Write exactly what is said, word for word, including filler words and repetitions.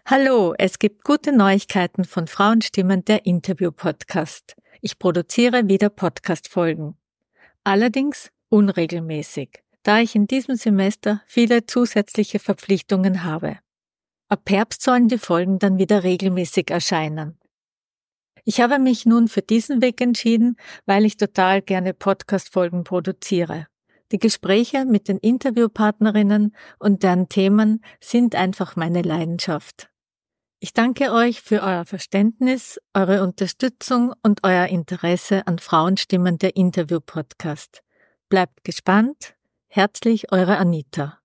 Hallo, es gibt gute Neuigkeiten von Frauenstimmen, der Interview-Podcast. Ich produziere wieder Podcast-Folgen. Allerdings unregelmäßig, da ich in diesem Semester viele zusätzliche Verpflichtungen habe. Ab Herbst sollen die Folgen dann wieder regelmäßig erscheinen. Ich habe mich nun für diesen Weg entschieden, weil ich total gerne Podcast-Folgen produziere. Die Gespräche mit den Interviewpartnerinnen und deren Themen sind einfach meine Leidenschaft. Ich danke euch für euer Verständnis, eure Unterstützung und euer Interesse an Frauenstimmen, der Interview-Podcast. Bleibt gespannt. Herzlich, eure Anita.